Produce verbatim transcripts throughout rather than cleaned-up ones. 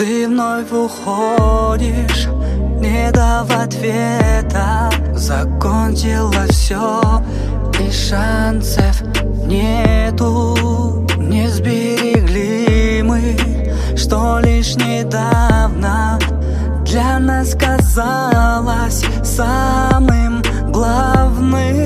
Ты вновь уходишь, не дав ответа. Закончила все, и шансов нету. Не сберегли мы, что лишь недавно для нас казалось самым главным.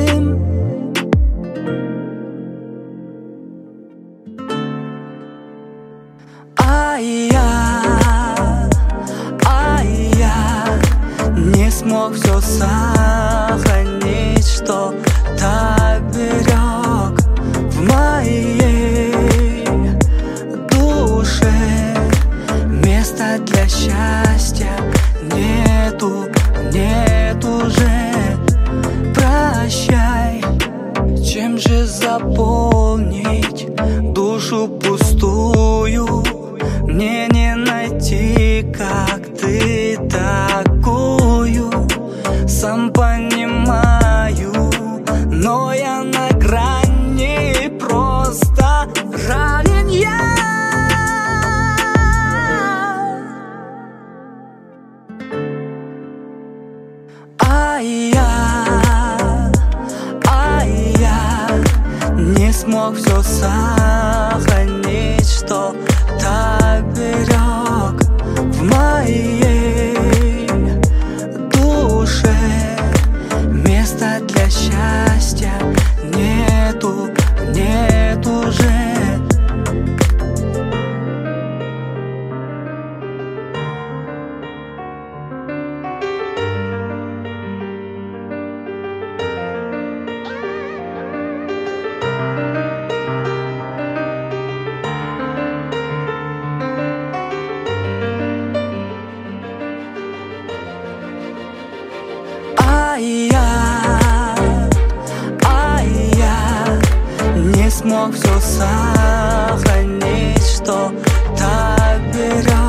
А я, а я не смог все сохранить, что так берег в моей душе. Места для счастья нету, нет уже. Прощай, чем же заполнить душу пустую? Мне не найти, как ты такую. Сам понимаю, но я на грани просто ранен я. А я, а я не смог все сохранить, что так берег в моей душе. Места для счастья нету, нет уже. А я, а я не смог все сохранить, что так берег